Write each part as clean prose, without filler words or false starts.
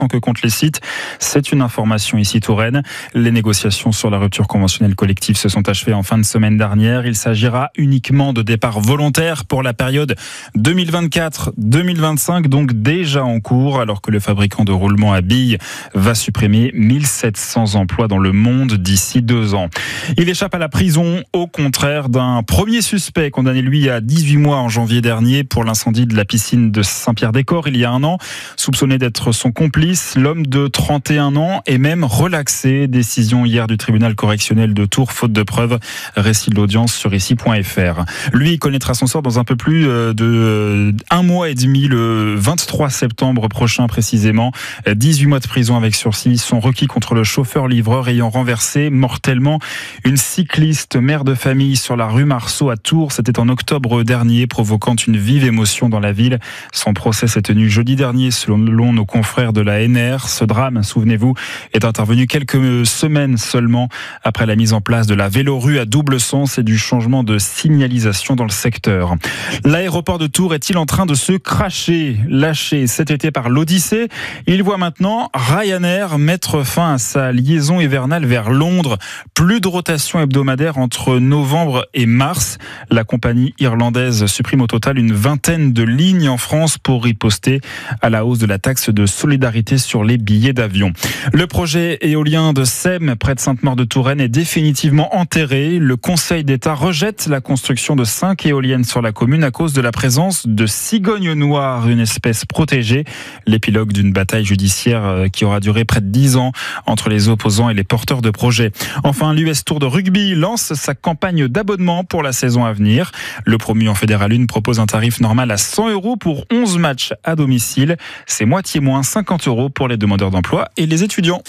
que comptent les sites. C'est une information ici Touraine. Les négociations sur la rupture conventionnelle collective se sont achevées en fin de semaine dernière. Il s'agira uniquement de départs volontaires pour la période 2024-2025, donc déjà en cours, alors que le fabricant de roulements à billes va supprimer 1700 emplois dans le monde d'ici 2 ans. Il échappe à la prison, au contraire d'un premier suspect condamné lui à 18 mois en janvier dernier pour l'incendie de la piscine de Saint-Pierre-des-Corps il y a 1 an. Soupçonné d'être son complice, l'homme de 31 ans est même relaxé. Décision hier du tribunal correctionnel de Tours, faute de preuves. Récit de l'audience sur ici.fr. Lui connaîtra son sort dans un peu plus de 1 mois et demi, le 23 septembre prochain précisément. 18 mois de prison avec sursis sont requis contre le chauffeur-livreur ayant renversé mortellement une cycliste mère de famille sur la rue Marceau à Tours. C'était en octobre dernier, provoquant une vive émotion dans la ville. Son procès s'est tenu jeudi dernier selon nos confrères de la NR. Ce drame, souvenez-vous, est intervenu quelques semaines seulement après la mise en place de la vélorue à double sens et du changement de signalisation dans le secteur. L'aéroport de Tours est-il en train de se cracher? Lâché cet été par l'Odyssée, il voit maintenant Ryanair mettre fin à sa liaison hivernale vers Londres. Plus de rotation hebdomadaire entre novembre et mars. La compagnie irlandaise supprime au total une vingtaine de lignes en France pour riposter à la hausse de la taxe de solidarité sur les billets d'avion. Le projet éolien de Sème, près de Sainte-Maure-de-Touraine, est définitivement enterré. Le Conseil d'État rejette la construction de 5 éoliennes sur la commune à cause de la présence de cigognes noires, une espèce protégée. L'épilogue d'une bataille judiciaire qui aura duré près de 10 ans entre les opposants et les porteurs de projets. Enfin, l'US Tour de rugby lance sa campagne d'abonnement pour la saison à venir. Le promu en Fédéral 1 propose un tarif normal à 100 € pour 11 matchs à domicile. C'est moitié moins, 50 € pour les demandeurs d'emploi et les étudiants.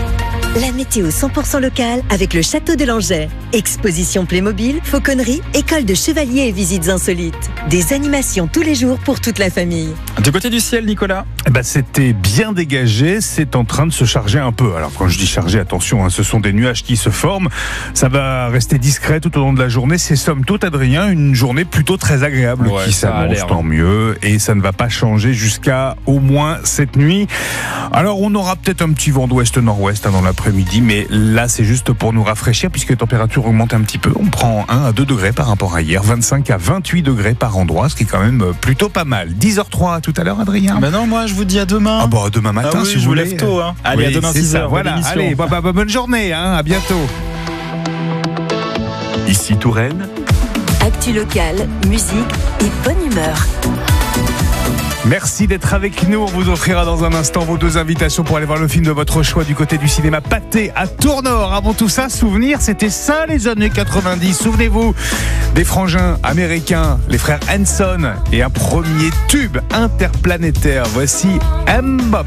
La météo 100% locale avec le Château de Langeais. Exposition Playmobil, fauconnerie, école de chevaliers et visites insolites. Des animations tous les jours pour toute la famille. Du côté du ciel, Nicolas? C'était bien dégagé, c'est en train de se charger un peu. Alors quand je dis charger, attention, ce sont des nuages qui se forment. Ça va rester discret tout au long de la journée. C'est somme toute, Adrien, une journée plutôt très agréable qui s'annonce, tant mieux. Et ça ne va pas changer jusqu'à au moins cette nuit. Alors on aura peut-être un petit vent d'ouest-nord-ouest dans l'après-midi, mais là c'est juste pour nous rafraîchir puisque les températures augmentent un petit peu. On prend 1 à 2 degrés par rapport à hier, 25 à 28 degrés par endroit, ce qui est quand même plutôt pas mal. 10h03 tout à l'heure, Adrien. Non, moi je vous dis à demain. Demain matin, si je vous vous voulez. lève tôt. Allez, oui, à demain 6h. Voilà, allez, bonne journée, à bientôt. Ici Touraine. Actu locale, musique et bonne humeur. Merci d'être avec nous. On vous offrira dans un instant vos 2 invitations pour aller voir le film de votre choix du côté du cinéma Pâté à Tournord. Avant tout ça, souvenir, c'était ça les années 90. Souvenez-vous des frangins américains, les frères Hanson, et un premier tube interplanétaire. Voici M-Bop.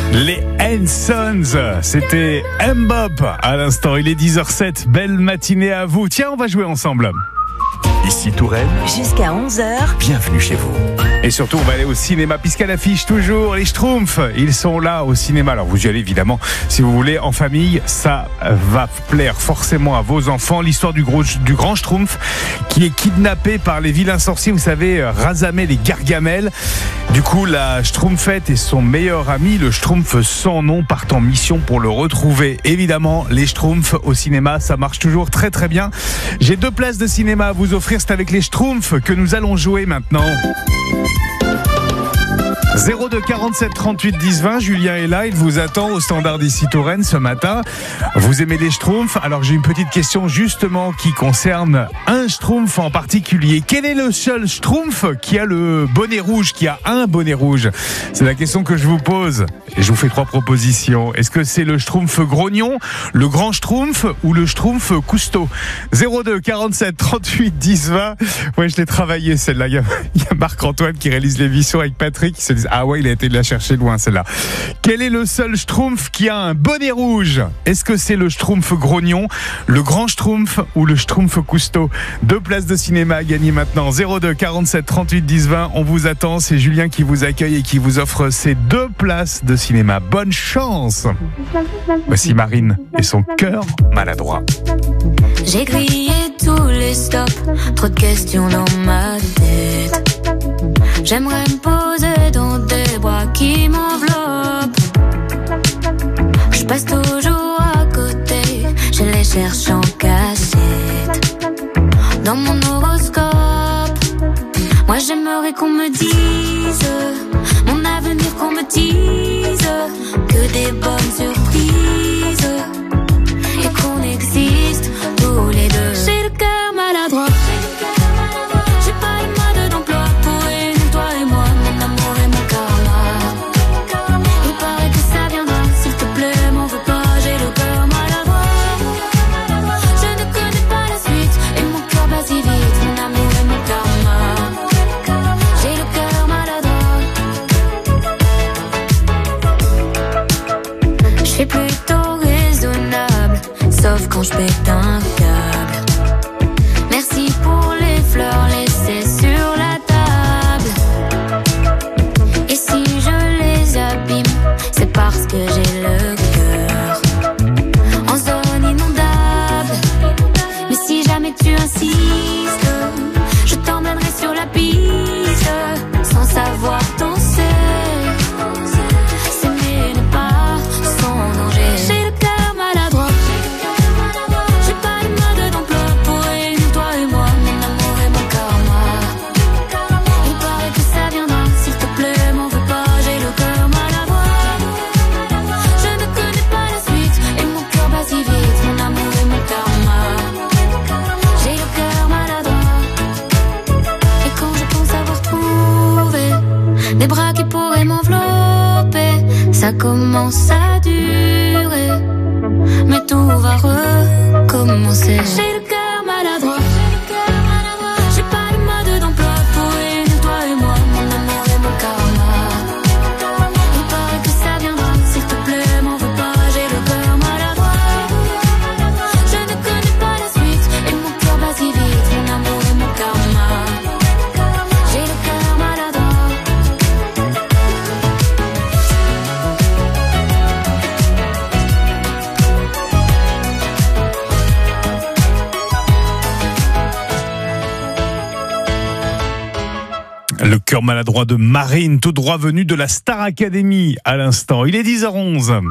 Les Hansons, c'était Mbop à l'instant, il est 10h07, belle matinée à vous. Tiens, on va jouer ensemble. Ici Touraine, Jusqu'à 11h. bienvenue chez vous. Et surtout, on va aller au cinéma, puisqu'à l'affiche toujours, les Schtroumpfs, ils sont là au cinéma. Alors vous y allez évidemment, si vous voulez, en famille, ça va plaire forcément à vos enfants. L'histoire du grand Schtroumpf qui est kidnappé par les vilains sorciers, vous savez, Razamel et Gargamel. Du coup, la Schtroumpfette et son meilleur ami, le Schtroumpf sans nom, partent en mission pour le retrouver. Évidemment, les Schtroumpfs au cinéma, ça marche toujours très très bien. J'ai 2 places de cinéma à vous offrir, c'est avec les Schtroumpfs que nous allons jouer maintenant. 02 47 38 10 20, Julien est là, il vous attend au standard d'ici Touraine ce matin. Vous aimez les Schtroumpfs? Alors j'ai une petite question justement qui concerne un Schtroumpf en particulier. Quel est le seul Schtroumpf qui a le bonnet rouge, qui a un bonnet rouge? C'est la question que je vous pose et je vous fais 3 propositions. Est-ce que c'est le Schtroumpf grognon, le grand Schtroumpf ou le Schtroumpf cousteau? 02 47 38 10 20. Ouais, je l'ai travaillé celle-là. Il y a Marc-Antoine qui réalise l'émission avec Patrick qui se dit ah ouais, il a été la chercher loin celle-là. Quel est le seul Schtroumpf qui a un bonnet rouge? Est-ce que c'est le Schtroumpf grognon, le grand Schtroumpf ou le Schtroumpf cousteau? 2 places de cinéma à gagner maintenant. 02 47 38 10 20. On vous attend. C'est Julien qui vous accueille et qui vous offre ces 2 places de cinéma. Bonne chance. Voici Marine et son cœur maladroit. J'ai grillé tous les stops, trop de questions dans ma tête. J'aimerais me poser dans des bras qui m'enveloppent. Je passe toujours à côté, je les cherche en cachette. Dans mon horoscope, moi j'aimerais qu'on me dise mon avenir, qu'on me dise que des bonnes surprises et qu'on existe tous les deux. J'ai le cœur maladroit. J'ai pas une mode d'emploi pour réunir toi et moi, mon amour et mon karma. Il paraît que ça viendra, s'il te plaît, m'en veux pas. J'ai le cœur maladroit. Je ne connais pas la suite et mon cœur bat si vite, mon amour et mon karma. J'ai le cœur maladroit. Je suis plutôt raisonnable, sauf quand je pète un câble. Merci pour les fleurs laissées sur la table. Et si je les abîme, c'est parce que j'ai le cœur en zone inondable. Mais si jamais tu insistes, je t'emmènerai sur la piste sans savoir danser. S'aimer n'est pas sans danger. J'ai le cœur maladroit. J'ai pas une mode d'emploi pour réunir toi et moi, mon amour et mon karma. Il paraît que ça viendra, s'il te plaît, m'en veux pas. J'ai le cœur maladroit. Je ne connais pas la suite et mon cœur bat si vite, mon amour et mon karma. J'ai le cœur maladroit. Et quand je pense avoir trouvé des bras qui pourraient m'envelopper, ça commence à durer, mais tout va recommencer. J'ai le cœur maladroit. J'ai pas une mode d'emploi pour réunir toi et moi, mon amour et mon karma. Il paraît que ça viendra, s'il te plaît, m'en veux pas. J'ai le cœur maladroit. Je ne connais pas la suite et mon cœur bat si vite, mon amour et mon karma. J'ai le cœur maladroit. Le cœur maladroit de Marine, tout droit venu de la Star Academy à l'instant. Il est 10h11.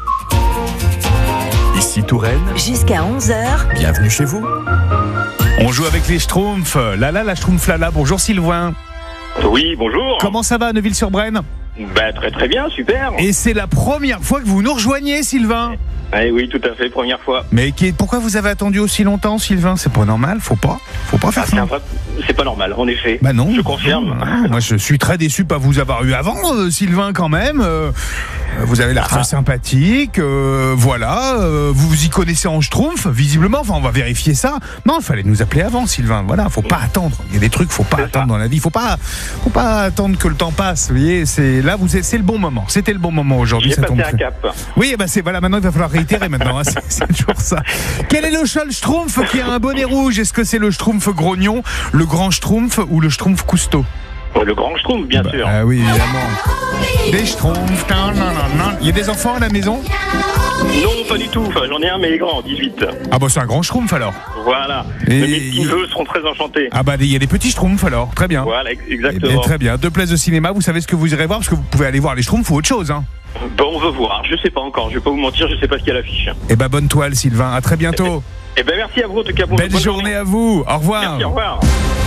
Ici Touraine, Jusqu'à 11h. bienvenue chez vous. On joue avec les Schtroumpfs. Lala, la Schtroumpf Lala. Bonjour Sylvain. Oui, bonjour. Comment ça va à Neuville-sur-Brenne? Très très bien, super. Et c'est la première fois que vous nous rejoignez, Sylvain. Oui, tout à fait, première fois. Mais pourquoi vous avez attendu aussi longtemps, Sylvain? C'est pas normal, faut pas faire ça. c'est pas normal, en effet. Bah non. Je confirme. Non, moi, je suis très déçu de pas vous avoir eu avant, Sylvain, quand même. Vous avez l'air très sympathique. Voilà. Vous y connaissez en schtroumpf, visiblement. Enfin, on va vérifier ça. Non, il fallait nous appeler avant, Sylvain. Voilà, faut pas attendre. Il y a des trucs, faut pas attendre dans la vie. Faut pas attendre que le temps passe. Vous voyez, c'est le bon moment. C'était le bon moment aujourd'hui. J'ai Ça passé tombe un très. cap. Oui, bah voilà. Maintenant, il va falloir réitérer. Maintenant, hein, c'est toujours ça. Quel est le seul schtroumpf qui a un bonnet rouge? Est-ce que c'est le schtroumpf grognon, le grand schtroumpf ou le schtroumpf cousteau? Le grand schtroumpf, bien sûr. Ah oui, évidemment. Des schtroumpfs. Non. Il y a des enfants à la maison? Non, pas du tout. Enfin, j'en ai un, mais il est grand, 18. Ah bah c'est un grand schtroumpf alors. Voilà. Et- Mes petits neveux seront très enchantés. Ah bah il y a des petits schtroumpfs alors. Très bien. Voilà, Eh exactement. bien, très bien. 2 places de cinéma. Vous savez ce que vous irez voir parce que vous pouvez aller voir les schtroumpfs ou autre chose. Hein. Bon, on veut voir. Je sais pas encore. Je vais pas vous mentir, je sais pas ce qu'il y a à l'affiche. Eh ben bonne toile, Sylvain. À très bientôt. Eh ben, merci à vous, en tout cas. Belle journée à vous. Au revoir. Merci, au revoir.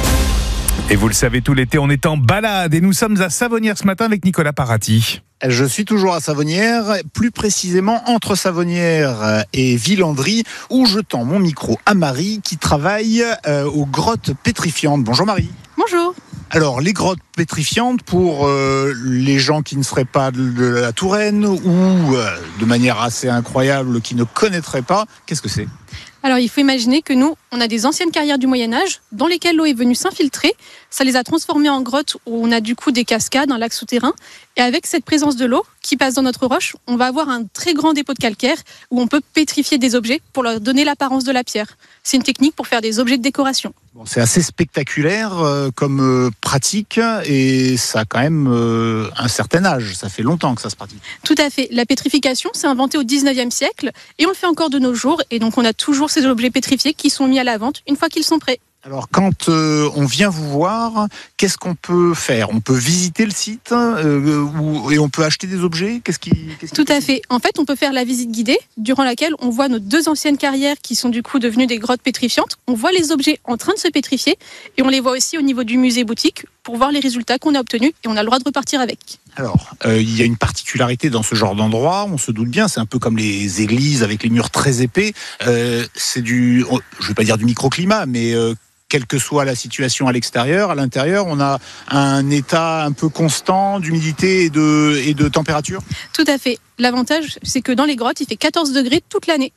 Et vous le savez, tout l'été, on est en balade et nous sommes à Savonnières ce matin avec Nicolas Parati. Je suis toujours à Savonnières, plus précisément entre Savonnières et Villandry, où je tends mon micro à Marie qui travaille aux grottes pétrifiantes. Bonjour Marie. Bonjour. Alors, les grottes pétrifiantes, pour les gens qui ne seraient pas de la Touraine ou de manière assez incroyable, qui ne connaîtraient pas, qu'est-ce que c'est ? Alors il faut imaginer que nous, on a des anciennes carrières du Moyen-Âge dans lesquelles l'eau est venue s'infiltrer. Ça les a transformées en grottes où on a du coup des cascades, un lac souterrain. Et avec cette présence de l'eau qui passe dans notre roche, on va avoir un très grand dépôt de calcaire où on peut pétrifier des objets pour leur donner l'apparence de la pierre. C'est une technique pour faire des objets de décoration. Bon, c'est assez spectaculaire comme pratique et ça a quand même un certain âge. Ça fait longtemps que ça se pratique. Tout à fait. La pétrification, c'est inventé au 19e siècle et on le fait encore de nos jours. Et donc on a toujours ces objets pétrifiés qui sont mis à la vente une fois qu'ils sont prêts. Alors, quand on vient vous voir, qu'est-ce qu'on peut faire ? On peut visiter le site et on peut acheter des objets ? Tout à fait. En fait, on peut faire la visite guidée, durant laquelle on voit nos 2 anciennes carrières qui sont du coup devenues des grottes pétrifiantes. On voit les objets en train de se pétrifier et on les voit aussi au niveau du musée boutique pour voir les résultats qu'on a obtenus et on a le droit de repartir avec. Alors, il y a une particularité dans ce genre d'endroit, on se doute bien, c'est un peu comme les églises avec les murs très épais. C'est je vais pas dire du microclimat, mais quelle que soit la situation à l'extérieur, à l'intérieur, on a un état un peu constant d'humidité et de température. Tout à fait. L'avantage, c'est que dans les grottes, il fait 14 degrés toute l'année.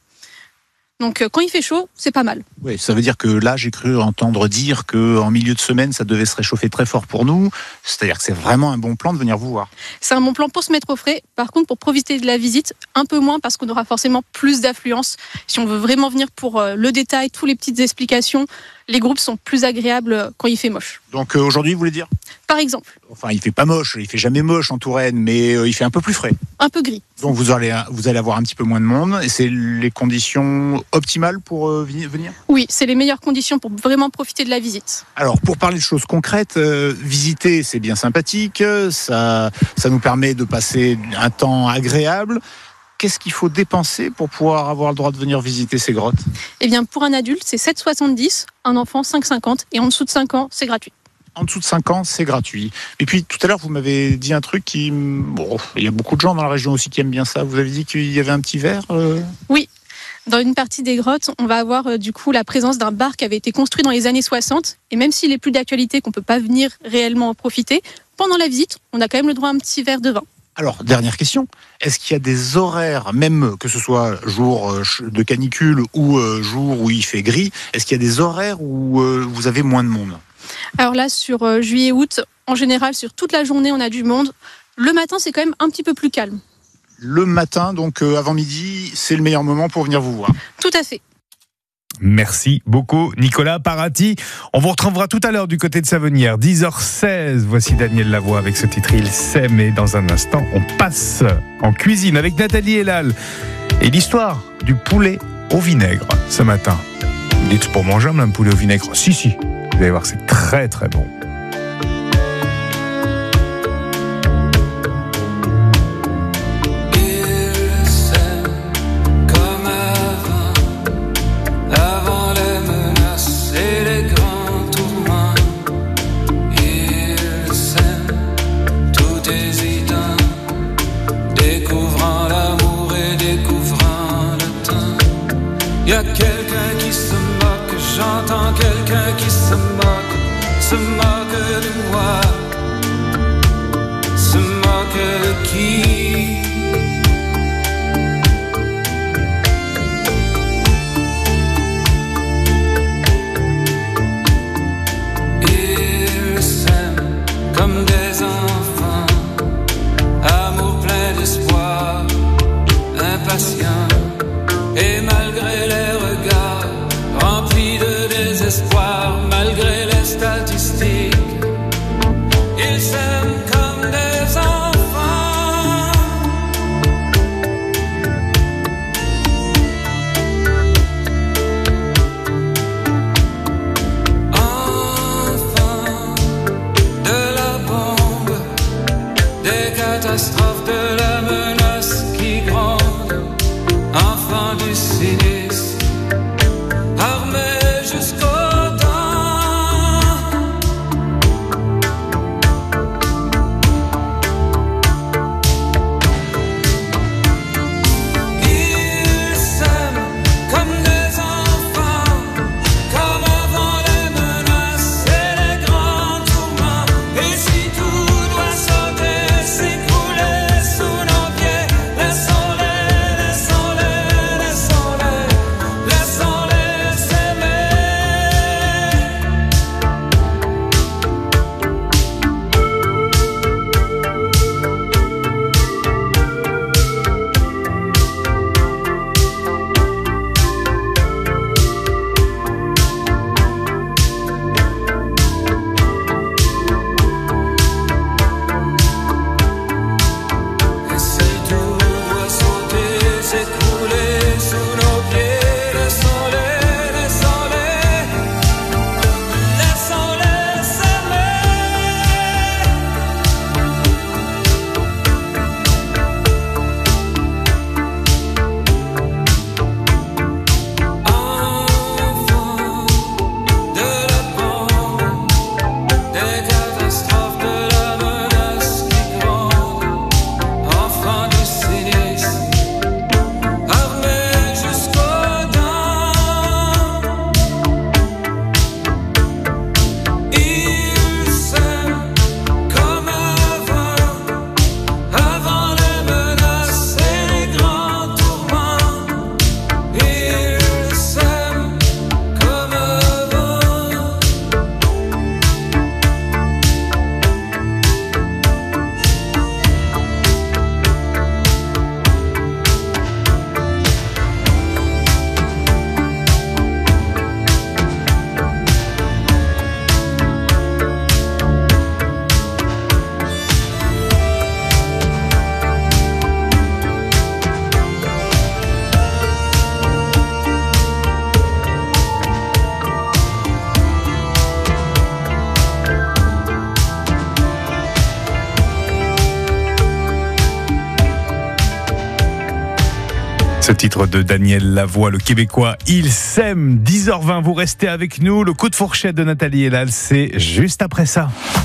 Donc quand il fait chaud, c'est pas mal. Oui, ça veut dire que là, j'ai cru entendre dire qu'en milieu de semaine, ça devait se réchauffer très fort pour nous. C'est-à-dire que c'est vraiment un bon plan de venir vous voir. C'est un bon plan pour se mettre au frais. Par contre, pour profiter de la visite, un peu moins parce qu'on aura forcément plus d'affluence. Si on veut vraiment venir pour le détail, toutes les petites explications, les groupes sont plus agréables quand il fait moche. Donc aujourd'hui, vous voulez dire ? Par exemple, Enfin, il fait pas moche, il fait jamais moche en Touraine, mais il fait un peu plus frais. un peu gris. Donc vous allez avoir un petit peu moins de monde, et c'est les conditions optimales pour venir ? Oui, c'est les meilleures conditions pour vraiment profiter de la visite. Alors, pour parler de choses concrètes, visiter, c'est bien sympathique, ça nous permet de passer un temps agréable. Qu'est-ce qu'il faut dépenser pour pouvoir avoir le droit de venir visiter ces grottes ? Eh bien, pour un adulte, c'est 7,70, un enfant 5,50 et en dessous de 5 ans, c'est gratuit. En dessous de 5 ans, c'est gratuit. Et puis, tout à l'heure, vous m'avez dit un truc qui... Bon, il y a beaucoup de gens dans la région aussi qui aiment bien ça. Vous avez dit qu'il y avait un petit verre Oui. Dans une partie des grottes, on va avoir du coup la présence d'un bar qui avait été construit dans les années 60. Et même s'il est plus d'actualité, qu'on ne peut pas venir réellement en profiter, pendant la visite, on a quand même le droit à un petit verre de vin. Alors, dernière question. Est-ce qu'il y a des horaires, même que ce soit jour de canicule ou jour où il fait gris, est-ce qu'il y a des horaires où vous avez moins de monde ? Alors là, sur juillet-août, en général, sur toute la journée, on a du monde. Le matin, c'est quand même un petit peu plus calme. Le matin, donc avant midi, c'est le meilleur moment pour venir vous voir. Tout à fait. Merci beaucoup, Nicolas Parati. On vous retrouvera tout à l'heure du côté de Savonnières, 10h16. Voici Daniel Lavoie avec ce titre Il s'aime. Et dans un instant, on passe en cuisine avec Nathalie Elal. Et l'histoire du poulet au vinaigre ce matin. Vous dites, c'est pour manger un poulet au vinaigre ? Si. Vous allez voir, c'est très très bon. Y'a quelqu'un qui se moque, j'entends quelqu'un qui se moque. se moque de moi, se moque de qui? Ils s'aiment comme des enfants, amour plein d'espoir, impatient, et malgré les regards remplis de désespoir, malgré les statistiques, ils s'aiment comme des enfants. Enfants de la bombe, des catastrophes, de la menace qui gronde, enfants du cynisme, armés jusqu'aux dents. Ils s'aiment comme des enfants, comme avant les menaces et les grands tourments. Et si tout doit sauter, s'écrouler sous nos pieds, laissons-les, laissons-les, laissons-les, laissons-les s'aimer. Et si tout doit sauter, s'écrouler sous nos pieds, laissons-les, laissons-les, laissons-les s'aimer. Enfants de la bombe, des catastrophes, de la menace qui gronde, enfants du cynisme, armés jusqu'aux dents. Ils s'aiment comme avant les menaces et les grands tourments. Ils s'aiment comme avant. Ce titre de Daniel Lavoie, le Québécois, il s'aime. 10h20, vous restez avec nous. Le coup de fourchette de Nathalie Elal, c'est juste après ça.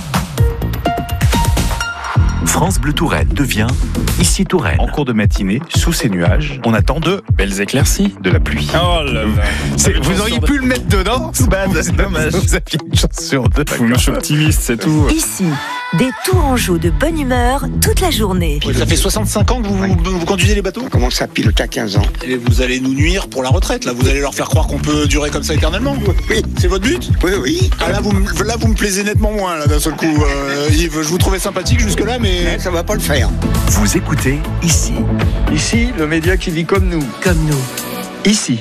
France Bleu Touraine devient Ici Touraine. En cours de matinée, sous ces nuages, on attend de Belles éclaircies. la pluie. Oh là là. Vous auriez pu le mettre dedans. C'est dommage. Vous aviez une chance sur deux. Je suis optimiste, c'est tout. Ici, des Tourangeaux de bonne humeur toute la journée. Ça fait 65 ans que vous conduisez les bateaux? On commence à piloter à 15 ans. Et vous allez nous nuire pour la retraite, là. Vous allez leur faire croire qu'on peut durer comme ça éternellement. Oui. C'est votre but? Oui, oui. Ah, là, vous me plaisez nettement moins, là, d'un seul coup. Yves, je vous trouvais sympathique jusque-là, mais... Ça va pas le faire. Vous écoutez Ici. Ici, le média qui vit comme nous. Comme nous. Ici.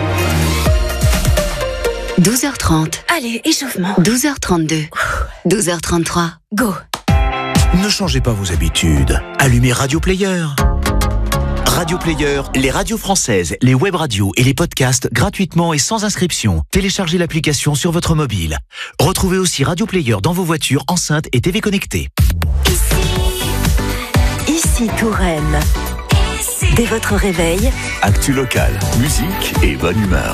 12h30. Allez, échauffement. 12h32. 12h33. Go. Ne changez pas vos habitudes. Allumez Radio Player. Radio Player, les radios françaises, les web radios et les podcasts gratuitement et sans inscription. Téléchargez l'application sur votre mobile. Retrouvez aussi Radio Player dans vos voitures, enceintes et TV connectées. Ici Touraine. Dès votre réveil, Actu locale, musique et bonne humeur.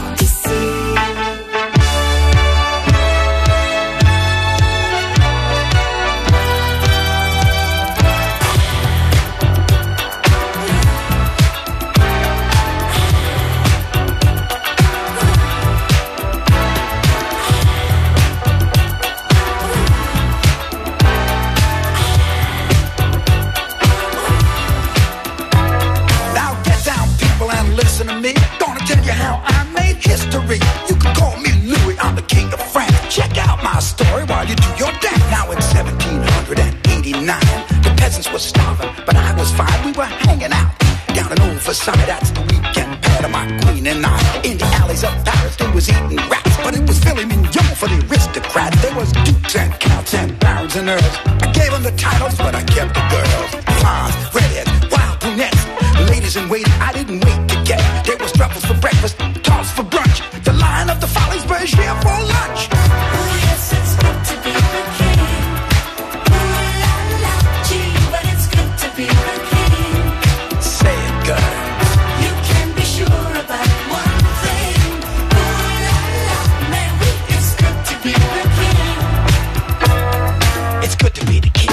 me. Gonna tell you how I made history. You can call me Louis, I'm the king of France. Check out my story while you do your dance. Now in 1789, the peasants were starving, but I was fine. We were hanging out down in old Versailles. That's the weekend pad of my queen and I. In the alleys of Paris, they was eating rats, but it was filet mignon for the aristocrats. There was dukes and counts and barons and earls. I gave them the titles, but I kept the girls. Blondes, redheads, wild brunettes, ladies in waiting. I didn't wait to get. There was truffles for breakfast, toss for brunch. The Lion of the Follies was here for lunch. Oh yes, it's good to be the king. Ooh la la, gee, but it's good to be the king. Say it, girl. You can be sure about one thing. Ooh la la, man, it's good to be the king. It's good to be the king.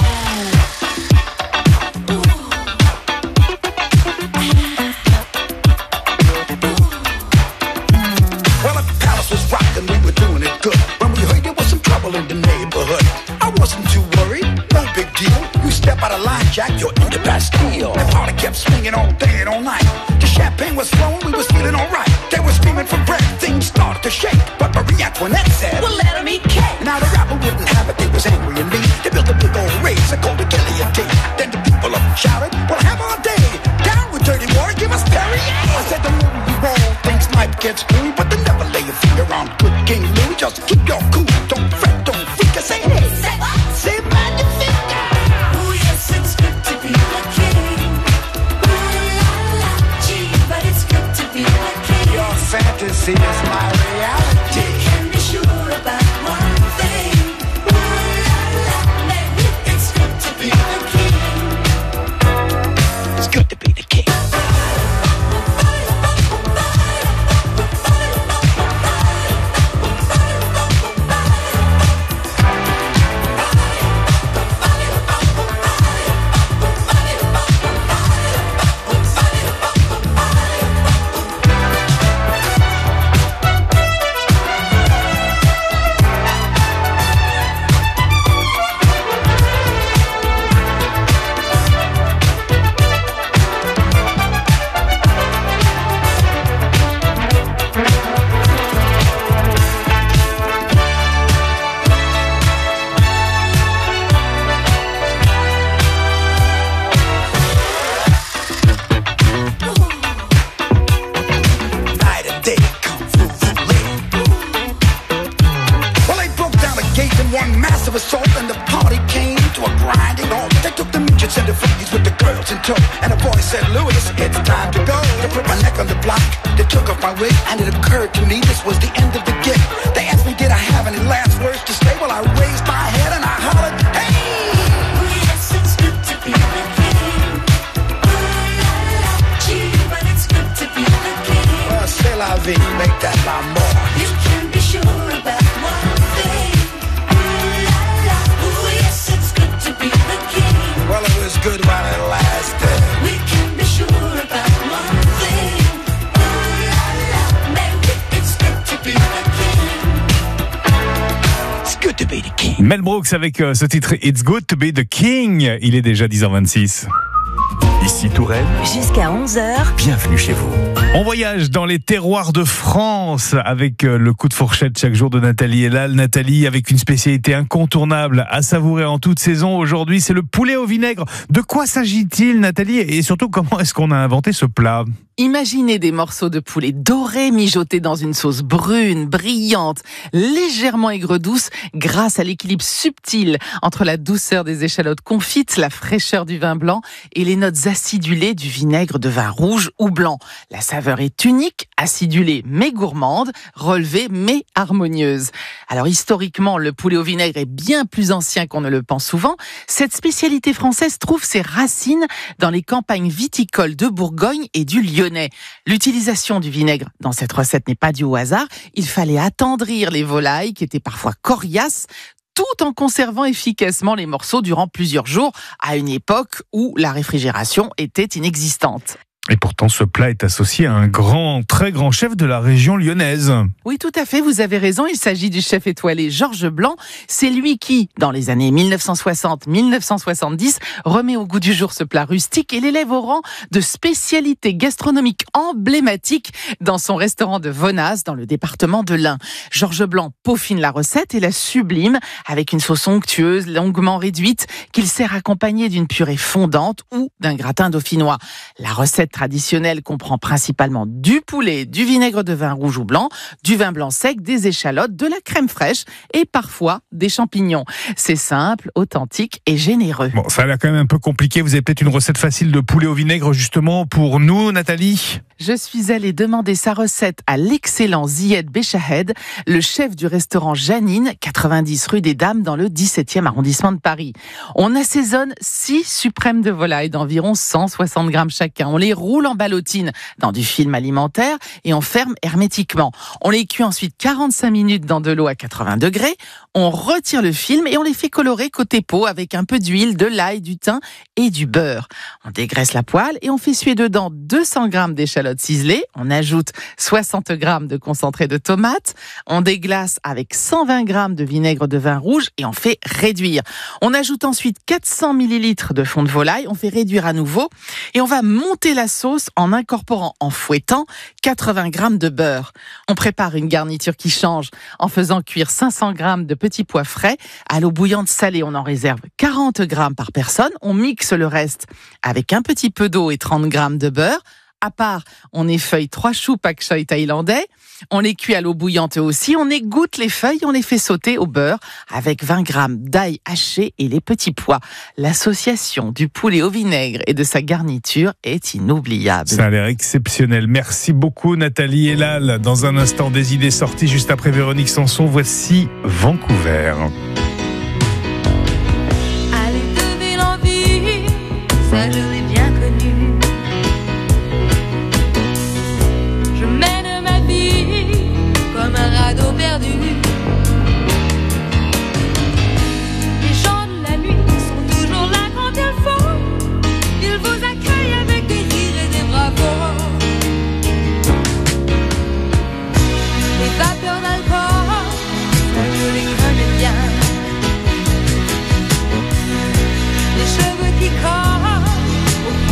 Well, if the palace was rocking, we were doing it good. When we heard there was some trouble in the neighborhood, I wasn't too worried, no big deal. You step out of line, Jack, you're in the Bastille. The party kept swinging all day and all night. The champagne was flowing, we was feeling alright. They were screaming for bread, things started to shake. But Marie Antoinette said, Well, let 'em eat cake. now the rapper wouldn't have it, they was angry and mean. They built a big old race, I called it guillotine. Then the people up shouted, well, have our day. Down with dirty water, give us Perrier. I said, the more you roll, things might get screwy, but they never lay your finger on good King Louis. Just keep your cool, don't fret, don't freak. I say, hey, Say what? say magnifique. Oh yes, it's good to be the king. Ooh la la, gee, but it's good to be the king. Your fantasy is my reality. Can be sure about one thing. Ooh la la, man, it's good to be the king. It's good to be the king. Night and day, kung fu fooling. Well, they broke down the gate in one massive assault, and the party came to a grinding halt. They took the midgets and the freakies with the girls in tow, and the boy said, Louis, it's time to go. They put my neck on the block, they took off my wig, and it occurred to me this was the end of the gig. They asked me, did I have any last words to say? Well, I raised my head and I hollered, hey! Oh yes, it's good to be the king. Ooh la la, gee, but it's good to be the king. Well, c'est la vie, make that l'amour. You can be sure about one thing. Ooh la la, oh yes, it's good to be the king. Well, it was good while it lasted. We can be sure about one thing. Ooh la la, man, it's good to be the king. It's good to be the king. Mel Brooks avec ce titre It's Good to Be the King. Il est déjà 10h26. Ici Touraine, Jusqu'à 11h, bienvenue chez vous. On voyage dans les terroirs de France avec le coup de fourchette chaque jour de Nathalie Elal. Nathalie, avec une spécialité incontournable à savourer en toute saison. Aujourd'hui, c'est le poulet au vinaigre. De quoi s'agit-il, Nathalie? Et surtout, comment est-ce qu'on a inventé ce plat? Imaginez des morceaux de poulet dorés mijotés dans une sauce brune, brillante, légèrement aigre-douce grâce à l'équilibre subtil entre la douceur des échalotes confites, la fraîcheur du vin blanc et les notes acidulées du vinaigre de vin rouge ou blanc. La saveur est unique, acidulée mais gourmande, relevée mais harmonieuse. Alors historiquement, le poulet au vinaigre est bien plus ancien qu'on ne le pense souvent. Cette spécialité française trouve ses racines dans les campagnes viticoles de Bourgogne et du Lyonnais. L'utilisation du vinaigre dans cette recette n'est pas due au hasard. Il fallait attendrir les volailles qui étaient parfois coriaces, tout en conservant efficacement les morceaux durant plusieurs jours, à une époque où la réfrigération était inexistante. Et pourtant, ce plat est associé à un très grand chef de la région lyonnaise. Oui, tout à fait, vous avez raison, il s'agit du chef étoilé Georges Blanc. C'est lui qui, dans les années 1960-1970, remet au goût du jour ce plat rustique et l'élève au rang de spécialité gastronomique emblématique dans son restaurant de Vonas, dans le département de l'Ain. Georges Blanc peaufine la recette et la sublime avec une sauce onctueuse, longuement réduite, qu'il sert accompagnée d'une purée fondante ou d'un gratin dauphinois. La recette traditionnelle comprend principalement du poulet, du vinaigre de vin rouge ou blanc, du vin blanc sec, des échalotes, de la crème fraîche et parfois des champignons. C'est simple, authentique et généreux. Bon, ça a l'air quand même un peu compliqué. Vous avez peut-être une recette facile de poulet au vinaigre justement pour nous, Nathalie ? Je suis allée demander sa recette à l'excellent Zied Bechahed, le chef du restaurant Janine, 90 rue des Dames, dans le 17e arrondissement de Paris. On assaisonne 6 suprêmes de volaille d'environ 160 grammes chacun. On les roule en ballotine dans du film alimentaire et on ferme hermétiquement. On les cuit ensuite 45 minutes dans de l'eau à 80 degrés. On retire le film et on les fait colorer côté peau avec un peu d'huile, de l'ail, du thym et du beurre. On dégraisse la poêle et on fait suer dedans 200 grammes d'échalotes ciselées. On ajoute 60 grammes de concentré de tomate. On déglace avec 120 grammes de vinaigre de vin rouge et on fait réduire. On ajoute ensuite 400 millilitres de fond de volaille. On fait réduire à nouveau et on va monter la sauce en incorporant, en fouettant, 80 grammes de beurre. On prépare une garniture qui change en faisant cuire 500 grammes de petits pois frais à l'eau bouillante salée. On en réserve 40 grammes par personne. On mixe le reste avec un petit peu d'eau et 30 grammes de beurre. À part, on effeuille 3 choux pak choi thaïlandais. On les cuit à l'eau bouillante aussi. On égoutte les feuilles, on les fait sauter au beurre avec 20 grammes d'ail haché et les petits pois. L'association du poulet au vinaigre et de sa garniture est inoubliable. Ça a l'air exceptionnel. Merci beaucoup Nathalie Elal. Dans un instant, des idées sorties juste après Véronique Sanson. Voici Vancouver. Aller de ville en ville, ça je l'ai bien connu. Je mène ma vie comme un radeau perdu. Les gens de la nuit sont toujours là quand il faut. Ils vous accueillent avec des rires et des bravos. Les vapeurs d'alcool, ça je les connais bien. Les cheveux qui collent au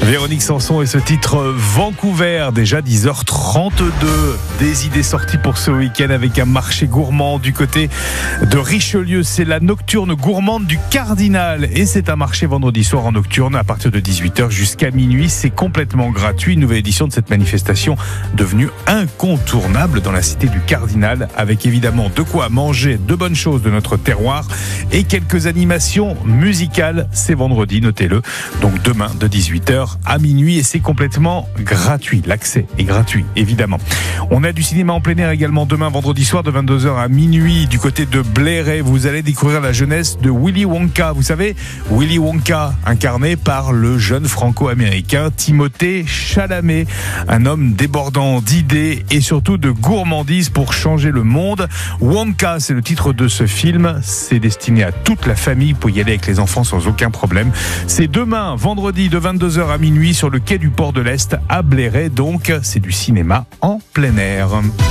Véronique Sanson et ce titre Vancouver, déjà 10h32. Des idées sorties pour ce week-end avec un marché gourmand du côté de Richelieu. C'est la nocturne gourmande du Cardinal et c'est un marché vendredi soir en nocturne à partir de 18h jusqu'à minuit. C'est complètement gratuit. Une nouvelle édition de cette manifestation devenue incontournable dans la cité du Cardinal avec évidemment de quoi manger de bonnes choses de notre terroir et quelques animations musicales. C'est vendredi, notez-le. Donc demain de 18h à minuit et c'est complètement gratuit. L'accès est gratuit, évidemment. On a du cinéma en plein air également demain, vendredi soir de 22h à minuit du côté de Bléré. Vous allez découvrir la jeunesse de Willy Wonka. Vous savez, Willy Wonka, incarné par le jeune franco-américain Timothée Chalamet. Un homme débordant d'idées et surtout de gourmandise pour changer le monde. Wonka, c'est le titre de ce film. C'est destiné à toute la famille. Vous pouvez y aller avec les enfants sans aucun problème. C'est demain, vendredi de 22h à minuit sur le quai du Port de l'Est à Bléré. Donc, c'est du cinéma en plein air.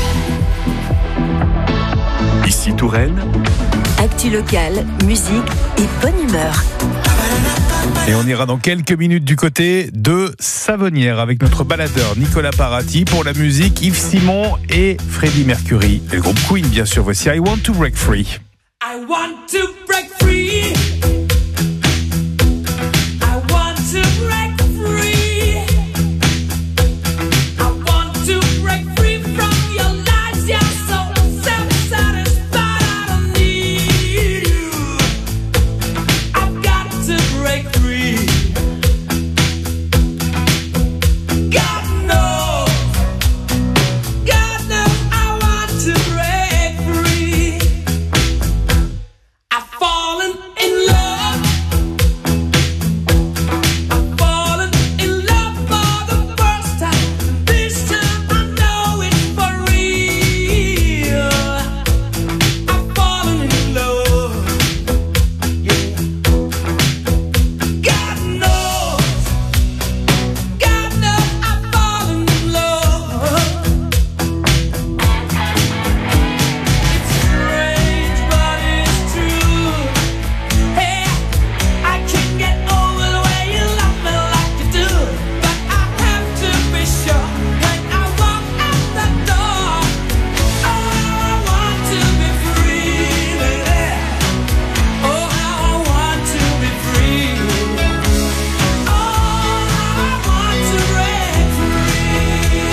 Ici Touraine. Actu locale, musique et bonne humeur. Et on ira dans quelques minutes du côté de Savonnières avec notre baladeur Nicolas Parati pour la musique, Yves Simon et Freddie Mercury. Et le groupe Queen, bien sûr. Voici I Want to Break Free. I want to break free. I want to break free. I want to break free from your lies. You're so self-satisfied. I don't need you. I've got to break free. God knows I want to break free. I've fallen in love. I've fallen in love for the first time. This time I know it's for real. I've fallen in love. Yeah. God knows I've fallen in love. It's strange, but it's true. Hey, I can't get over the way you love me like you do. But I have to be sure when I walk out the door. Oh, how I want to be free, baby. Oh, how I want to be free. Oh, how I want to break free.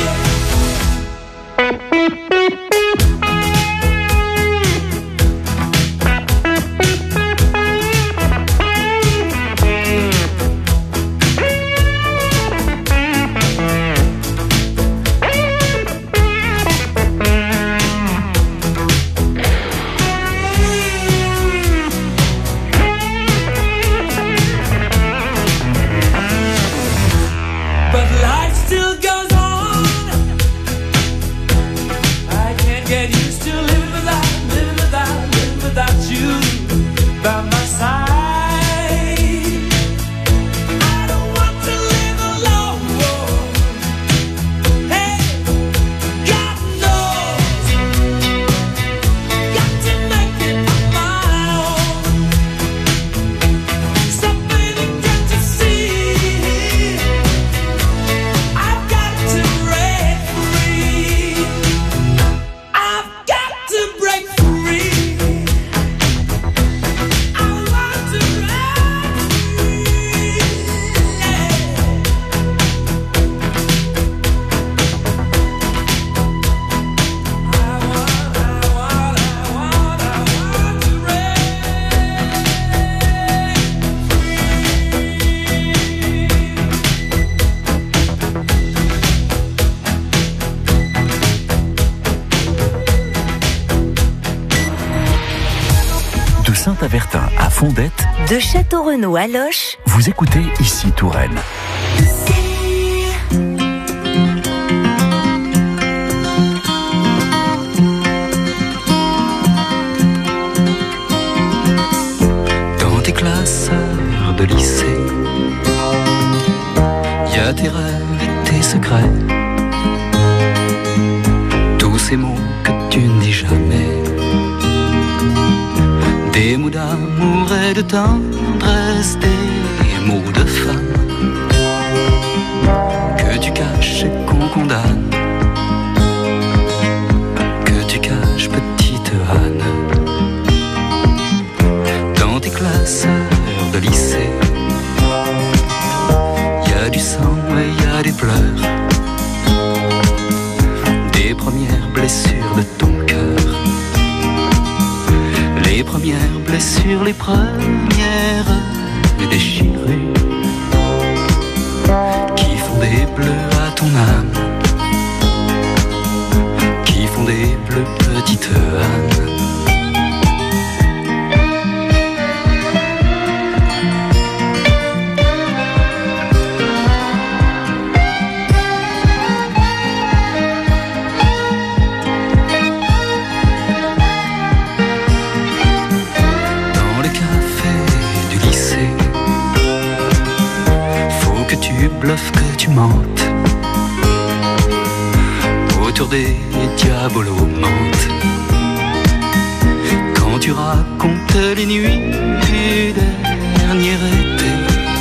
But life still goes on. I can't get used to living without you by my side. I don't want to live alone. Hey, God knows, got to make it my own. So baby, can't you see? I've got to break free. I've got to break free. I want to break free. I want to De Saint-Avertin à Fondette, De Château-Renaud à Loches, vous écoutez Ici Touraine. Dans tes classes de lycée, y a tes rêves et tes secrets, tous ces mots que tu ne dis jamais, des mots d'amour et de tendresse, des mots de femme. blessures de ton cœur. Les premières blessures, les premières déchirures qui font des bleus à ton âme, qui font des bleus, petite Anne. Bluff que tu mentes autour des diabolomantes. Quand tu racontes les nuits du dernier été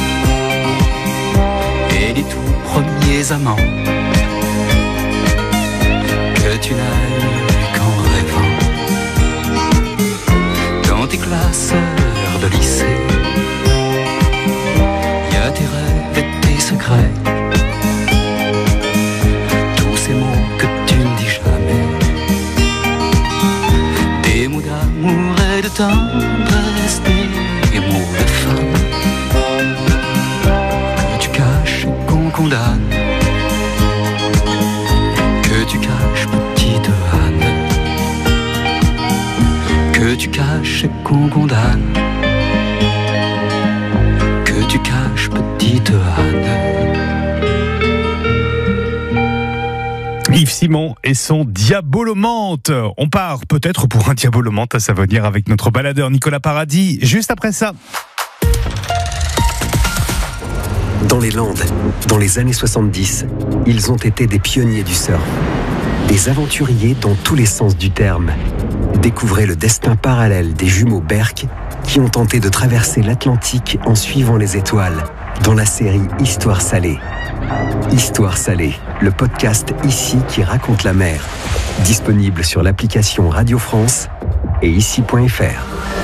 et les tout premiers amants que tu n'as eu qu'en rêvant. Dans tes classeurs de lycée, y a tes rêves et tes secrets, tous ces mots que tu ne dis jamais, des mots d'amour et de tendresse, des mots de femme que tu caches et qu'on condamne, que tu caches, petite Anne, que tu caches et qu'on condamne, que tu caches, petite Anne. Yves Simon et son Diabolomante. On part peut-être pour un Diabolomante à Savenir avec notre baladeur Nicolas Paradis, juste après ça. Dans les Landes, dans les années 70, ils ont été des pionniers du surf. Des aventuriers dans tous les sens du terme. Découvrez le destin parallèle des jumeaux Berck qui ont tenté de traverser l'Atlantique en suivant les étoiles dans la série Histoire salée. Histoire salée, le podcast ici qui raconte la mer. Disponible sur l'application Radio France et ici.fr.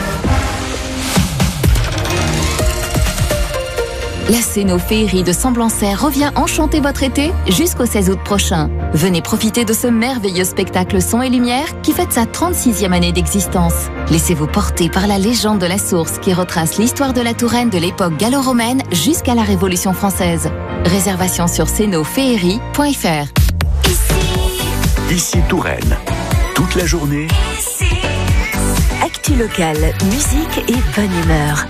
La Céno-Féerie de Semblançay revient enchanter votre été jusqu'au 16 août prochain. Venez profiter de ce merveilleux spectacle son et lumière qui fête sa 36e année d'existence. Laissez-vous porter par la légende de la source qui retrace l'histoire de la Touraine de l'époque gallo-romaine jusqu'à la Révolution française. Réservation sur cénoféerie.fr. Ici Touraine, toute la journée. Actu locale, musique et bonne humeur.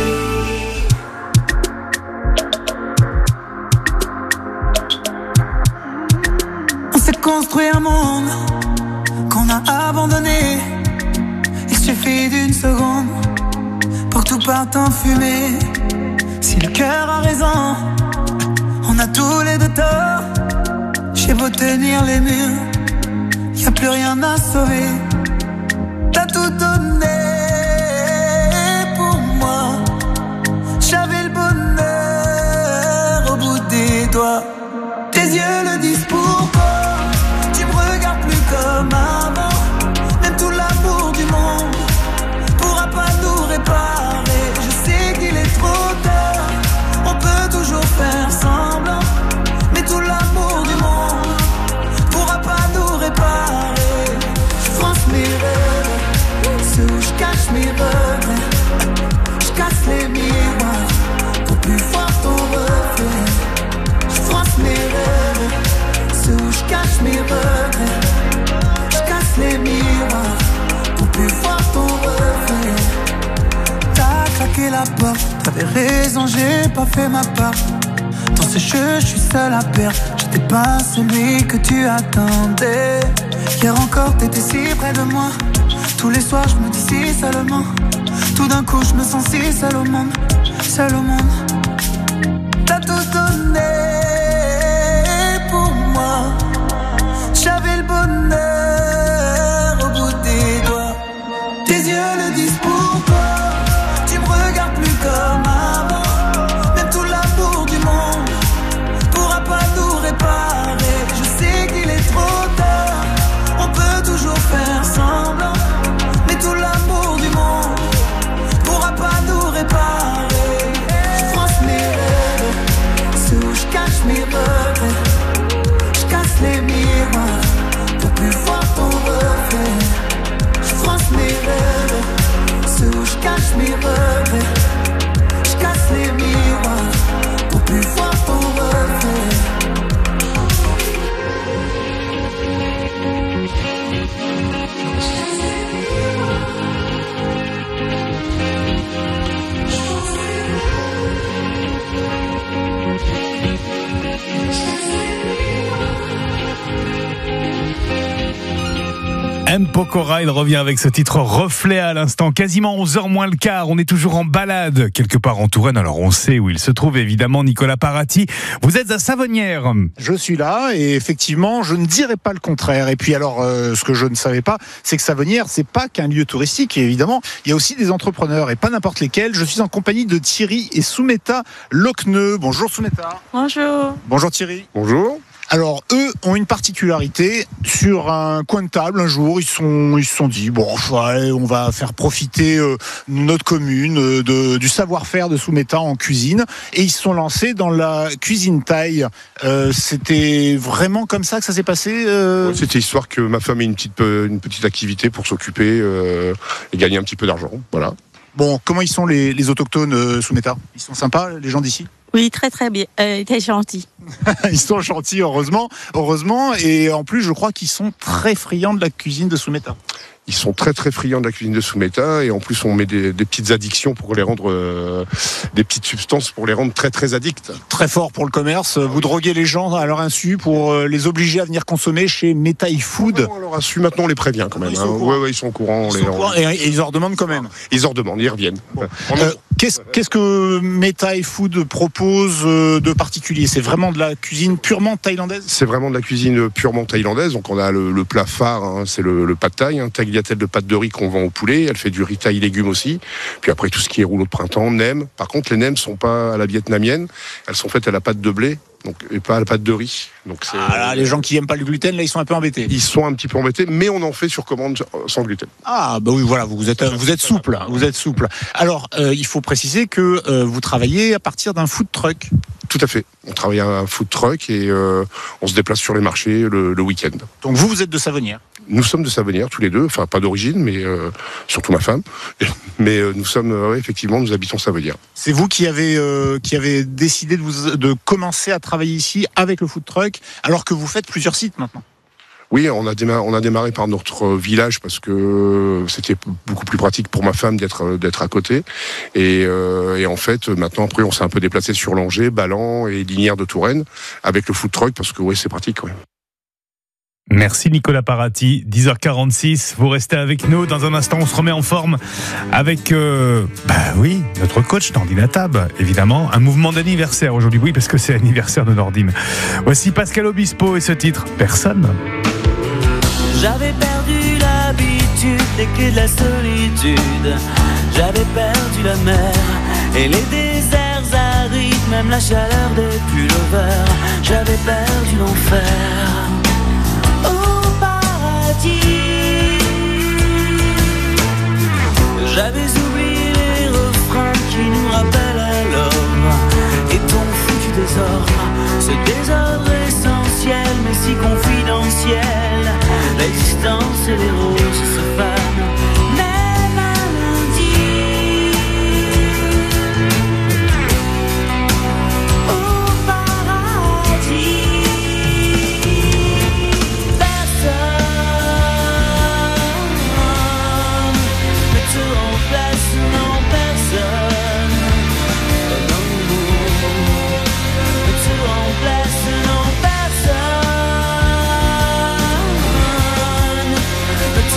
On s'est construit un monde qu'on a abandonné. Il suffit d'une seconde pour que tout parte en fumée. Si le cœur a raison, on a tous les deux tort. J'ai beau tenir les murs, y a plus rien à sauver. T'as tout donné pour moi. J'avais le bonheur au bout des doigts. Tes yeux le disent pourquoi. Tu me regardes plus comme avant. Même tout l'amour du monde pourra pas nous réparer. Je sais qu'il est trop tard. On peut toujours faire semblant, mais tout l'amour du monde pourra pas nous réparer. Je France mes rêves, ceux où je cache mes regrets. Je casse les miroirs pour plus voir ton reflet. Je France mes rêves, ceux où je cache mes regrets. Je casse les miroirs pour plus voir ton reflet. T'as claqué la porte, t'avais raison, j'ai pas fait ma part. Dans ce jeu, je suis seul à perdre. J'étais pas celui que tu attendais. Hier encore, t'étais si près de moi. Tous les soirs, je me dis si seulement. Tout d'un coup, je me sens si seul au monde. Seul au monde. T'as tout donné pour moi. J'avais le bonheur au bout des doigts. Tes yeux le disent pourquoi. Tu me regardes plus comme avant. Même tout l'amour du monde pourra pas nous réparer. Je sais qu'il est trop tard. On peut toujours faire semblant, mais tout l'amour du monde pourra pas nous réparer. Je France mes rêves, ceux où je cache mes regrets. Je casse les miroirs pour plus M. Pokora, il revient avec ce titre Reflet à l'instant, quasiment 11h moins le quart. On est toujours en balade, quelque part en Touraine. Alors on sait où il se trouve, évidemment, Nicolas Parati. Vous êtes à Savonnières. Je suis là et effectivement, je ne dirais pas le contraire. Et puis alors, ce que je ne savais pas, c'est que Savonnières, c'est pas qu'un lieu touristique. Et évidemment, il y a aussi des entrepreneurs et pas n'importe lesquels. Je suis en compagnie de Thierry et Soumeta Lochneux. Bonjour Soumeta. Bonjour. Bonjour Thierry. Bonjour. Alors, eux ont une particularité. Sur un coin de table, un jour, ils se sont dit, bon, ouais, on va faire profiter notre commune du savoir-faire de Soumeta en cuisine. Et ils se sont lancés dans la cuisine thaï. C'était vraiment comme ça que ça s'est passé Ouais, c'était histoire que ma femme ait une petite activité pour s'occuper et gagner un petit peu d'argent. Voilà. Bon, comment ils sont les autochtones Soumeta? Ils sont sympas, les gens d'ici? Oui, très très bien, très gentil. Ils sont gentils, heureusement. Et en plus, je crois qu'ils sont très friands de la cuisine de Soumeta. Ils sont très très friands de la cuisine de Soumeta et en plus on met des petites addictions pour les rendre, des petites substances pour les rendre très très addicts. Très fort pour le commerce. Vous droguez les gens à leur insu pour les obliger à venir consommer chez Metai Food. À leur insu, maintenant on les prévient quand même. Ils sont au courant. Et ils en redemandent quand même. Ils en redemandent, ils reviennent. Bon. Qu'est-ce que Metai Food propose de particulier? C'est vraiment de la cuisine purement thaïlandaise? C'est vraiment de la cuisine purement thaïlandaise. Donc on a le plat phare, hein, c'est le pad thaï, tagliatelle de pâte de riz qu'on vend au poulet. Elle fait du riz thaï légumes aussi. Puis après tout ce qui est rouleau de printemps, nems. Par contre les nems sont pas à la vietnamienne. Elles sont faites à la pâte de blé. Donc, et pas à la pâte de riz. Donc là, les gens qui aiment pas le gluten, là, ils sont un peu embêtés. Ils sont un petit peu embêtés, mais on en fait sur commande sans gluten. Ah, bah oui, voilà, vous êtes souple. Vous êtes souple. Alors, il faut préciser que vous travaillez à partir d'un food truck. Tout à fait. On travaille à un food truck et on se déplace sur les marchés le week-end. Donc vous êtes de Savonnières? Nous sommes de Savonnières, tous les deux. Enfin, pas d'origine, mais surtout ma femme. Mais nous sommes, effectivement, nous habitons Savonnières. C'est vous qui avez décidé de commencer à travailler ici avec le food truck, alors que vous faites plusieurs sites maintenant? Oui, on a démarré par notre village parce que c'était beaucoup plus pratique pour ma femme d'être à côté. Et en fait, maintenant, après, on s'est un peu déplacé sur Langeais, Ballan et Linières de Touraine avec le food truck parce que oui, c'est pratique. Ouais. Merci Nicolas Parati, 10h46, vous restez avec nous. Dans un instant, on se remet en forme avec, notre coach Nordine Tab, évidemment. Un mouvement d'anniversaire aujourd'hui, oui, parce que c'est l'anniversaire de Nordine. Voici Pascal Obispo et ce titre, Personne. J'avais perdu l'habitude des clés de la solitude. J'avais perdu la mer et les déserts arides, même la chaleur des pullovers. J'avais perdu l'enfer au paradis. J'avais oublié les refrains qui nous rappellent à l'homme et ton foutu désordre, ce désordre essentiel mais si confidentiel. L'existence et les roses se fanent, même un lundi. Au paradis, personne ne te remplace, non personne. Non, ne te remplace, non personne.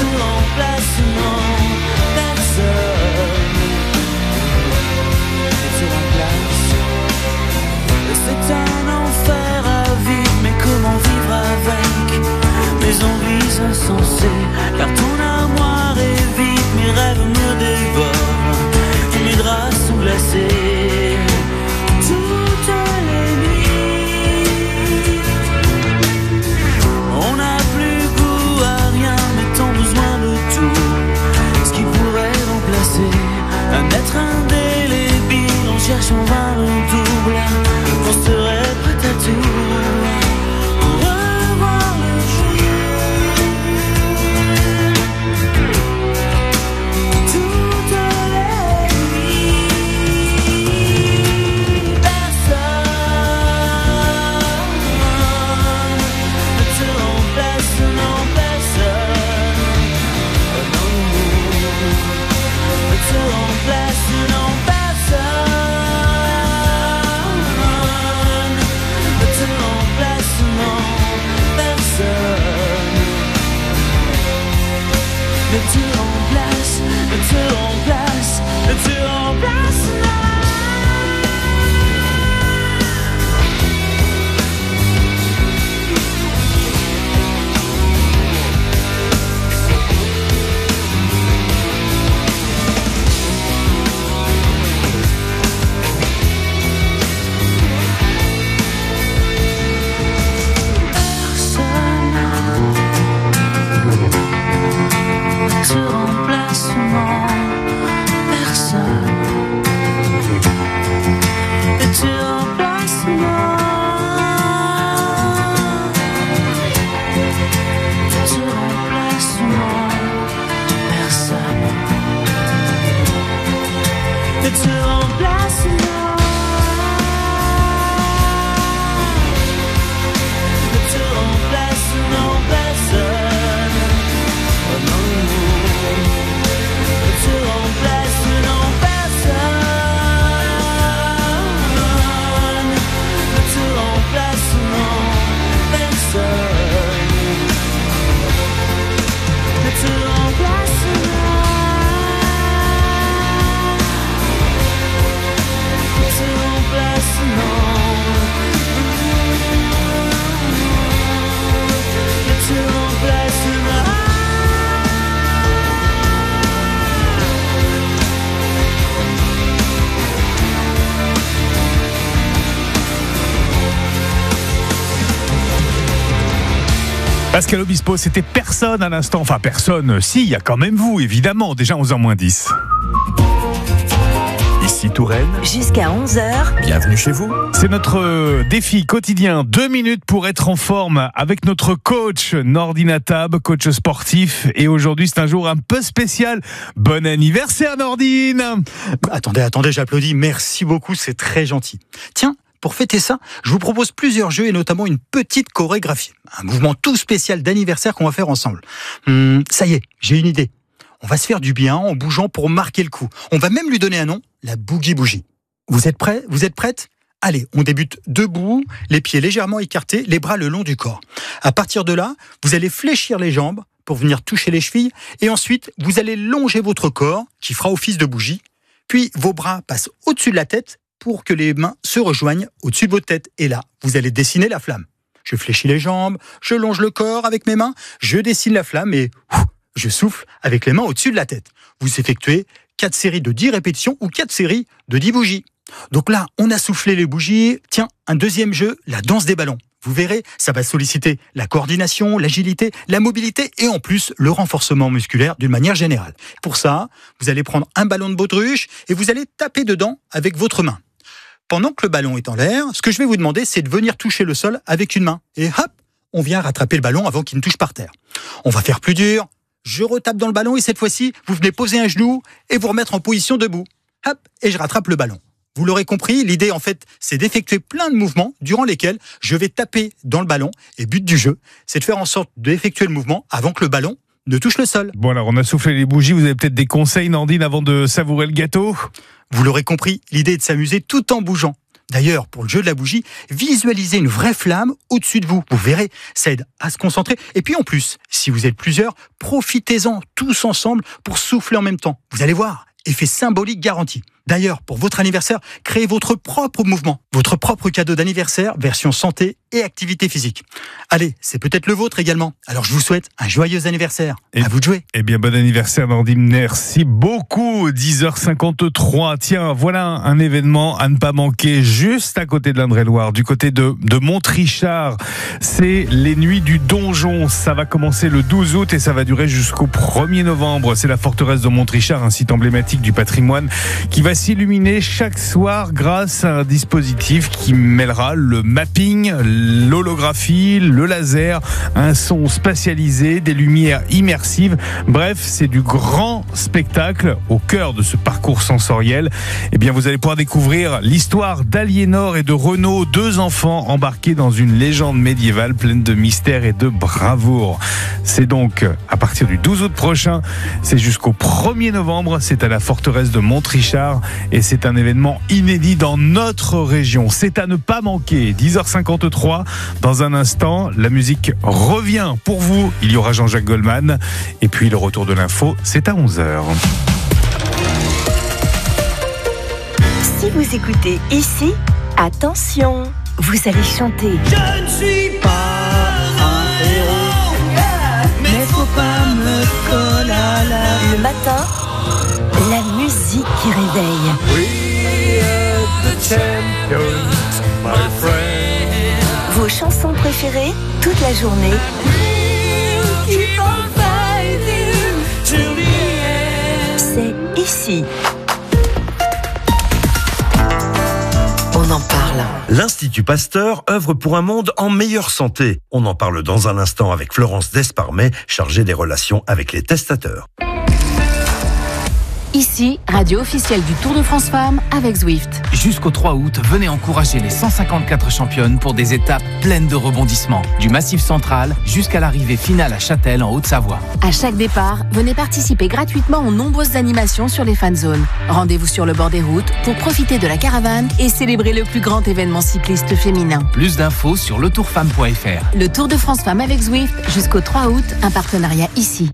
ne te remplace, ne te remplace, ne te remplace, non. Pascal Obispo, c'était personne à l'instant. Enfin, personne, si, il y a quand même vous, évidemment. Déjà 11h-10. Ici Touraine. Jusqu'à 11h. Bienvenue chez vous. C'est notre défi quotidien. 2 minutes pour être en forme avec notre coach Nordine Atab, coach sportif. Et aujourd'hui, c'est un jour un peu spécial. Bon anniversaire, Nordine. Attendez, j'applaudis. Merci beaucoup, c'est très gentil. Tiens, pour fêter ça, je vous propose plusieurs jeux et notamment une petite chorégraphie. Un mouvement tout spécial d'anniversaire qu'on va faire ensemble. Ça y est, j'ai une idée. On va se faire du bien en bougeant pour marquer le coup. On va même lui donner un nom, la Boogie Bougie. Vous êtes prêts ? Vous êtes prêtes ? Allez, on débute debout, les pieds légèrement écartés, les bras le long du corps. À partir de là, vous allez fléchir les jambes pour venir toucher les chevilles et ensuite, vous allez longer votre corps qui fera office de bougie. Puis, vos bras passent au-dessus de la tête pour que les mains se rejoignent au-dessus de votre tête. Et là, vous allez dessiner la flamme. Je fléchis les jambes, je longe le corps avec mes mains, je dessine la flamme et je souffle avec les mains au-dessus de la tête. Vous effectuez 4 séries de 10 répétitions ou 4 séries de 10 bougies. Donc là, on a soufflé les bougies. Tiens, un deuxième jeu, la danse des ballons. Vous verrez, ça va solliciter la coordination, l'agilité, la mobilité et en plus le renforcement musculaire d'une manière générale. Pour ça, vous allez prendre un ballon de baudruche et vous allez taper dedans avec votre main. Pendant que le ballon est en l'air, ce que je vais vous demander, c'est de venir toucher le sol avec une main. Et hop, on vient rattraper le ballon avant qu'il ne touche par terre. On va faire plus dur. Je retape dans le ballon et cette fois-ci, vous venez poser un genou et vous remettre en position debout. Hop, et je rattrape le ballon. Vous l'aurez compris, l'idée en fait, c'est d'effectuer plein de mouvements durant lesquels je vais taper dans le ballon. Et but du jeu, c'est de faire en sorte d'effectuer le mouvement avant que le ballon ne touche le sol. Bon alors, on a soufflé les bougies. Vous avez peut-être des conseils, Nordine, avant de savourer le gâteau ? Vous l'aurez compris, l'idée est de s'amuser tout en bougeant. D'ailleurs, pour le jeu de la bougie, visualisez une vraie flamme au-dessus de vous. Vous verrez, ça aide à se concentrer. Et puis en plus, si vous êtes plusieurs, profitez-en tous ensemble pour souffler en même temps. Vous allez voir, effet symbolique garanti. D'ailleurs, pour votre anniversaire, créez votre propre mouvement, votre propre cadeau d'anniversaire, version santé et activité physique. Allez, c'est peut-être le vôtre également. Alors je vous souhaite un joyeux anniversaire. À vous de jouer. Eh bien, bon anniversaire, Nordine. Merci beaucoup. 10h53. Tiens, voilà un événement à ne pas manquer juste à côté de l'Indre-et-Loire, du côté de Montrichard. C'est les Nuits du Donjon. Ça va commencer le 12 août et ça va durer jusqu'au 1er novembre. C'est la forteresse de Montrichard, un site emblématique du patrimoine qui va s'illuminer chaque soir grâce à un dispositif qui mêlera le mapping, l'holographie, le laser, un son spatialisé, des lumières immersives. Bref, c'est du grand spectacle au cœur de ce parcours sensoriel. Eh bien, vous allez pouvoir découvrir l'histoire d'Aliénor et de Renaud, 2 enfants embarqués dans une légende médiévale pleine de mystère et de bravoure. C'est donc à partir du 12 août prochain, c'est jusqu'au 1er novembre, c'est à la la forteresse de Montrichard et c'est un événement inédit dans notre région. C'est à ne pas manquer. 10h53. Dans un instant, la musique revient pour vous. Il y aura Jean-Jacques Goldman et puis le retour de l'info, c'est à 11h. Si vous écoutez ici, attention, vous allez chanter. Je ne suis pas un héros, mais faut pas me coller à la... Le matin, la musique qui réveille. We are the champions, my friend. Vos chansons préférées toute la journée. Keep on fighting till the end. C'est ici. On en parle. L'Institut Pasteur œuvre pour un monde en meilleure santé. On en parle dans un instant avec Florence Desparmet, chargée des relations avec les testateurs. Ici, radio officielle du Tour de France Femmes avec Zwift. Jusqu'au 3 août, venez encourager les 154 championnes pour des étapes pleines de rebondissements. Du Massif Central jusqu'à l'arrivée finale à Châtel en Haute-Savoie. À chaque départ, venez participer gratuitement aux nombreuses animations sur les fan zones. Rendez-vous sur le bord des routes pour profiter de la caravane et célébrer le plus grand événement cycliste féminin. Plus d'infos sur letourfemme.fr. Le Tour de France Femmes avec Zwift jusqu'au 3 août, un partenariat ici.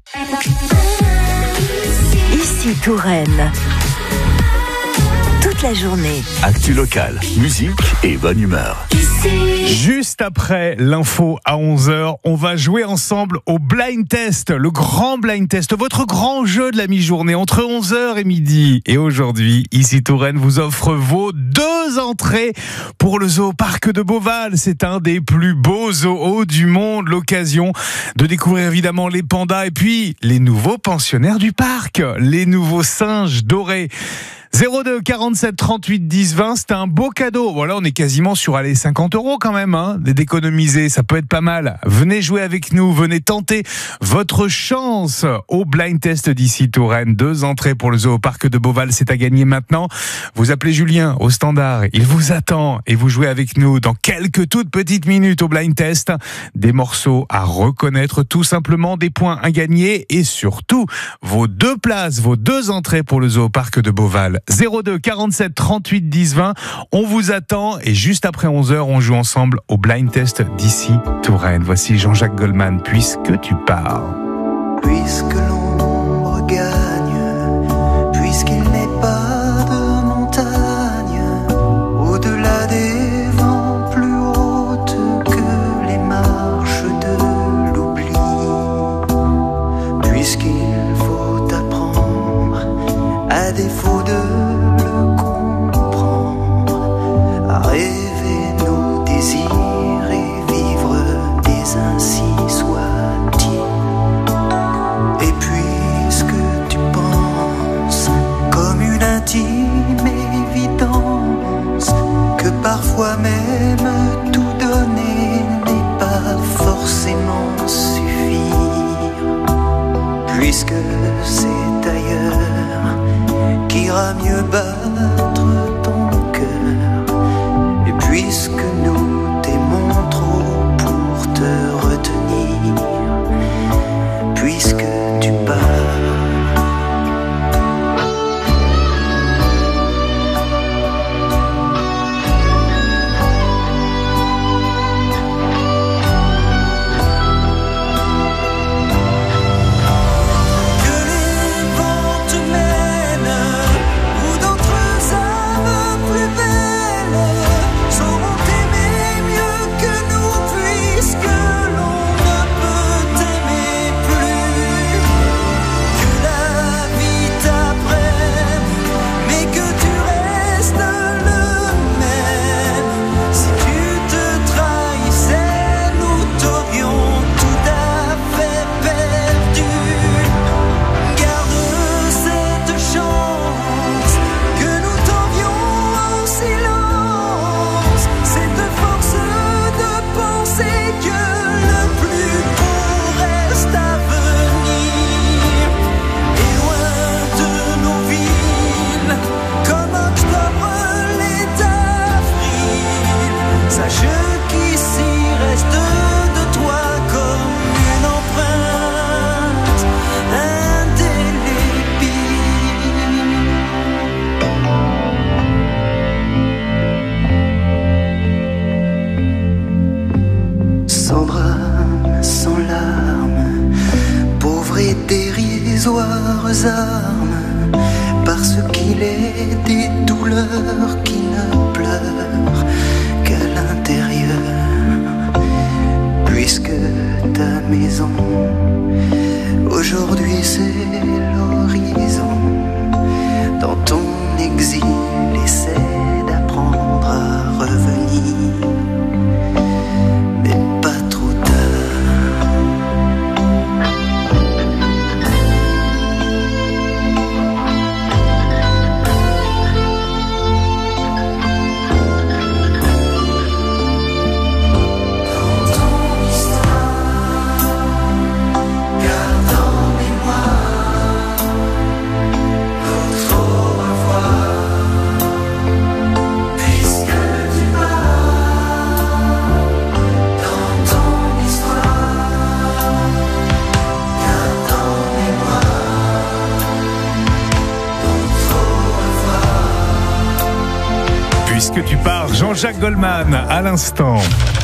Ici Touraine. Toute la journée. Actu locale, musique et bonne humeur. Juste après l'info à 11h, on va jouer ensemble au blind test, le grand blind test, votre grand jeu de la mi-journée entre 11h et midi. Et aujourd'hui, ici Touraine vous offre vos 2 entrées pour le Zoo-Parc de Beauval. C'est un des plus beaux zoos du monde. L'occasion de découvrir évidemment les pandas et puis les nouveaux pensionnaires du parc, les nouveaux singes dorés. 02 47 38 10 20, c'est un beau cadeau. Voilà, on est quasiment sur 50 € quand même, d'économiser, ça peut être pas mal. Venez jouer avec nous, venez tenter votre chance au blind test d'ici Touraine. 2 entrées pour le Zoo-Parc de Beauval, c'est à gagner maintenant. Vous appelez Julien au standard, il vous attend et vous jouez avec nous dans quelques toutes petites minutes au blind test. Des morceaux à reconnaître, tout simplement des points à gagner et surtout vos 2 places, vos 2 entrées pour le Zoo-Parc de Beauval. 02 47 38 10 20, on vous attend et juste après 11h, on joue ensemble au blind test d'ici Touraine. Voici Jean-Jacques Goldman, Puisque tu pars. Puisque l'ombre gagne, puisqu'il n'est pas de montagne, au-delà des vents plus hautes que les marches de l'oubli, puisqu'il faut apprendre, à défaut de le comprendre, à rêver nos désirs et vivre des ainsi soit-il. Et puisque tu penses comme une intime évidence que parfois même tout donner n'est pas forcément suffire, puisque c'est ailleurs qu'ira mieux battre ton cœur, et puisque nous t'aimons trop pour te retenir, puisque tu pars. Que les vents te mènent où d'autres dérisoires armes, parce qu'il est des douleurs qui ne pleurent qu'à l'intérieur, puisque ta maison aujourd'hui c'est l'horizon. Dans ton exil, essaie d'apprendre à revenir, mais pas trop tard. Dans ton histoire, garde en mémoire notre au revoir, puisque tu pars. Dans ton histoire, garde en mémoire notre au revoir. Puisque tu pars, Jean-Jacques Goldman, à l'instant.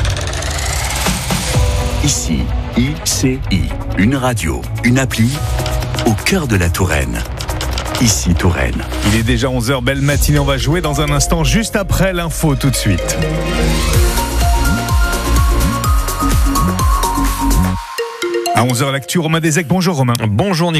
Ici, ICI, une radio, une appli, au cœur de la Touraine. Ici Touraine. Il est déjà 11h, belle matinée, on va jouer dans un instant, juste après l'info, tout de suite. À 11h, l'actu, Romain Desec. Bonjour Romain. Bonjour Nicolas.